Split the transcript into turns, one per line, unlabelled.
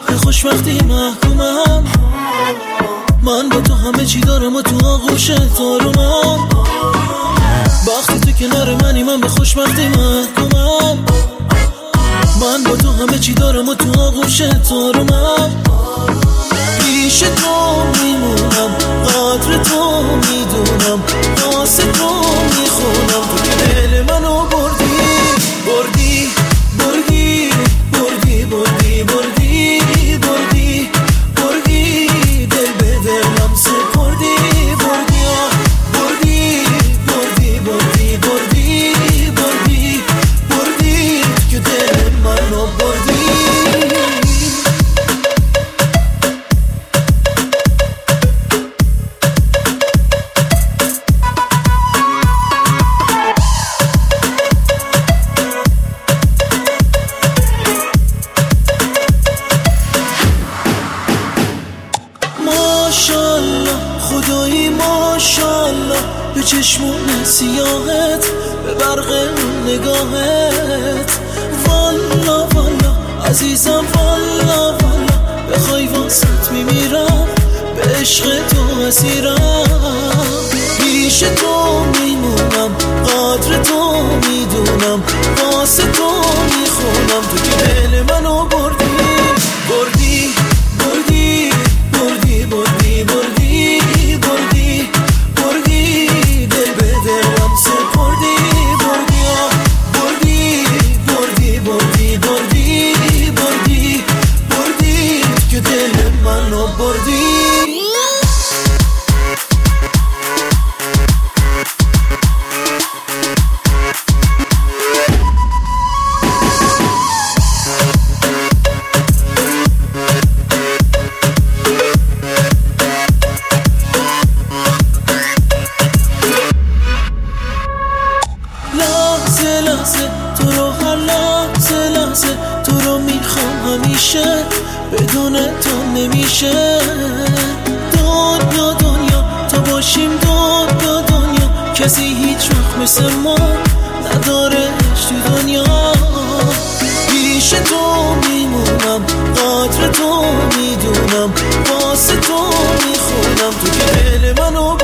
به خوشبختی محکومم. من با تو همه چی دارم و تو آغوش تارومم. وقتی تو کنار منی من به خوشبختی محکومم. من با تو همه چی دارم و تو آغوش تارومم. پیش تو میمونم، قدر تو میدونم، واسه تو میخونم. تو که دل منو بردی بردی بردی بردی بردی بردی بردی بردی دل به دلم سپردی بردی بردی بردی بردی بردی بردی بردی تو که دل منو بردی. ماشالله خدایی ماشالله به چشمون سیاهت، به برق نگاهت. والا والا عزیزم والا والا بخوای واسط میمیرم، به عشق تو اسیرم. پیش تو میمونم، قدر تو میدونم، واسه تو میخونم. تو که دل منو بردی بردی بردی بردی بردی بردی بردی بردی دل به دلم سپردی بردی بردی بردی بردی بردی بردی بردی که دل منو بردی. لحظه لحظه تو رو، هر لحظه لحظه تو رو میخوام همیشه، بدون تو نمیشه. دنیا دنیا تا باشیم دنیا دنیا، کسی هیچ وقت مثل ما ندارش تو دنیا. پیش تو میمونم، قدر تو میدونم، واسه تو میخونم. تو که دل منو